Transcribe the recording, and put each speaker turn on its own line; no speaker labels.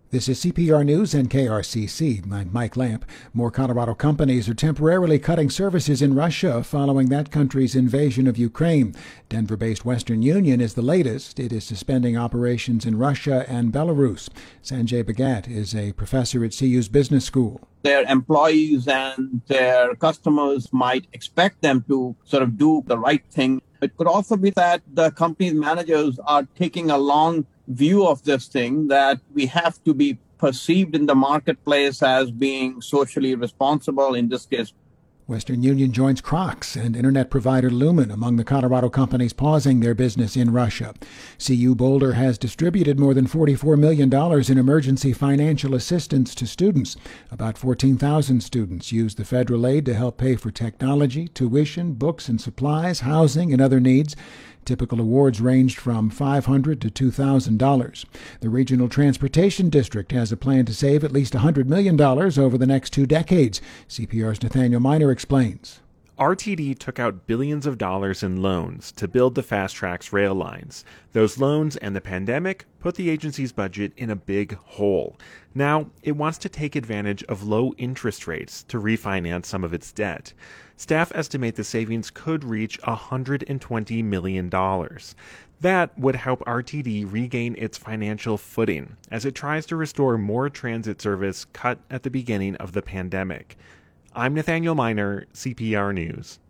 This is CPR News and KRCC. I'm Mike Lamp. More Colorado companies are temporarily cutting services in Russia following that country's invasion of Ukraine. Denver-based Western Union is the latest. It is suspending operations in Russia and Belarus. Sanjay Bhagat is a professor at CU's Business School.
Their employees and their customers might expect them to sort of do the right thing. It could also be that the company's managers are taking a long view of this thing, that we have to be perceived in the marketplace as being socially responsible, in this case.
Western Union joins Crocs and internet provider Lumen among the Colorado companies pausing their business in Russia. CU Boulder has distributed more than $44 million in emergency financial assistance to students. About 14,000 students use the federal aid to help pay for technology, tuition, books and supplies, housing, and other needs. Typical awards ranged from $500 to $2,000. The Regional Transportation District has a plan to save at least $100 million over the next 2 decades. CPR's Nathaniel Miner explains.
RTD took out billions of dollars in loans to build the Fast Track's rail lines. Those loans and the pandemic put the agency's budget in a big hole. Now, it wants to take advantage of low interest rates to refinance some of its debt. Staff estimate the savings could reach $120 million. That would help RTD regain its financial footing as it tries to restore more transit service cut at the beginning of the pandemic. I'm Nathaniel Miner, CPR News.